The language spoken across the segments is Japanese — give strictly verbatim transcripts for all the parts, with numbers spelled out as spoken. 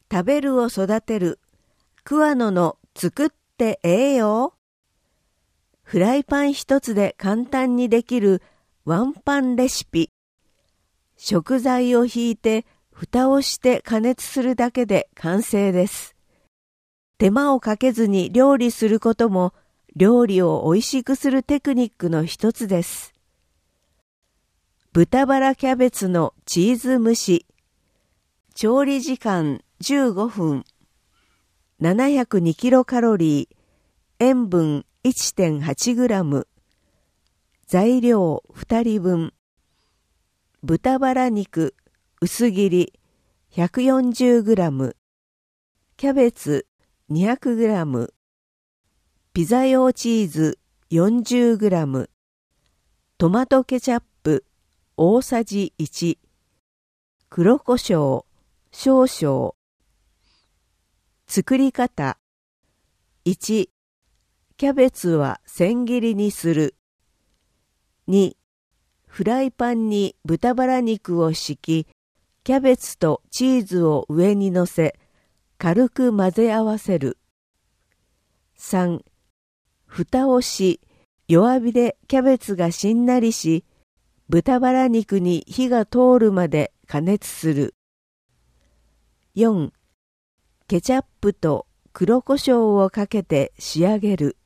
食べるを育てる、桑野の作ってええよ。フライパン一つで簡単にできるワンパンレシピ。食材をひいて蓋をして加熱するだけで完成です。手間をかけずに料理することも料理を美味しくするテクニックの一つです。豚バラキャベツのチーズ蒸し。調理時間じゅうごふん。ななひゃくにキロカロリー。塩分 いってんはちグラム。材料ふたりぶん。豚バラ肉薄切り ひゃくよんじゅうグラム。キャベツにひゃくグラム。ピザ用チーズ よんじゅうグラム。トマトケチャップ大さじいち。黒胡椒少々。作り方。いち. キャベツは千切りにする。に. フライパンに豚バラ肉を敷き、キャベツとチーズを上に乗せ、軽く混ぜ合わせる。さん. 蓋をし、弱火でキャベツがしんなりし、豚バラ肉に火が通るまで加熱する。よん. ケチャップと黒胡椒をかけて仕上げる。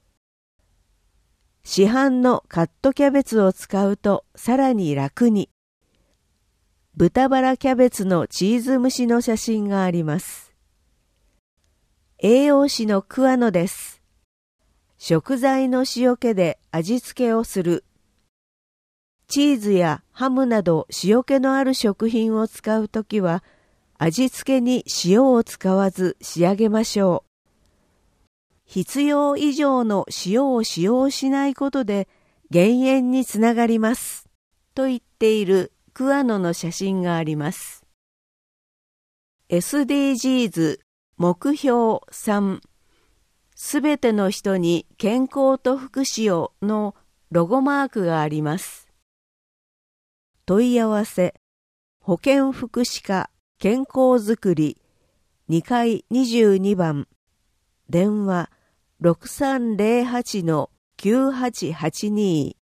市販のカットキャベツを使うとさらに楽に。豚バラキャベツのチーズ蒸しの写真があります。栄養士の桑野です。食材の塩気で味付けをする。チーズやハムなど塩気のある食品を使うときは、味付けに塩を使わず仕上げましょう。必要以上の塩を使用しないことで減塩につながります。と言っている桑野の写真があります。エスディージーズ 目標さん。すべての人に健康と福祉をのロゴマークがあります。問い合わせ。保健福祉課健康づくりにかいにじゅうにばん。電話 ろくさんぜろはちのきゅうはちはちに